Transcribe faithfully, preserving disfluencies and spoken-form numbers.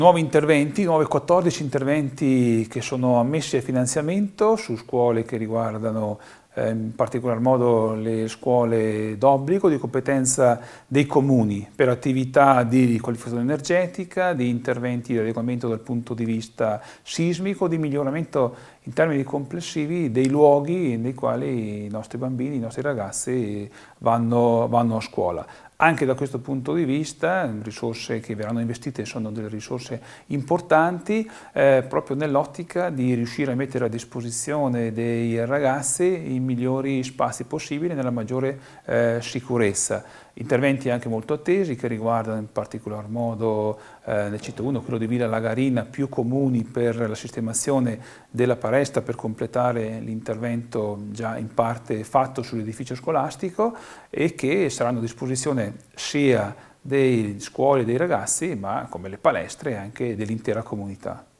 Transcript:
Nuovi interventi, nuovi quattordici interventi che sono ammessi a finanziamento su scuole che riguardano eh, in particolar modo le scuole d'obbligo, di competenza dei comuni per attività di qualificazione energetica, di interventi di adeguamento dal punto di vista sismico, di miglioramento in termini complessivi dei luoghi nei quali i nostri bambini, i nostri ragazzi vanno, vanno a scuola. Anche da questo punto di vista, risorse che verranno investite sono delle risorse importanti, eh, proprio nell'ottica di riuscire a mettere a disposizione dei ragazzi i migliori spazi possibili nella maggiore eh, sicurezza. Interventi anche molto attesi che riguardano in particolar modo, eh, ne cito uno, quello di Villa Lagarina, più comuni per la sistemazione della palestra per completare l'intervento già in parte fatto sull'edificio scolastico e che saranno a disposizione sia delle scuole e dei ragazzi, ma come le palestre anche dell'intera comunità.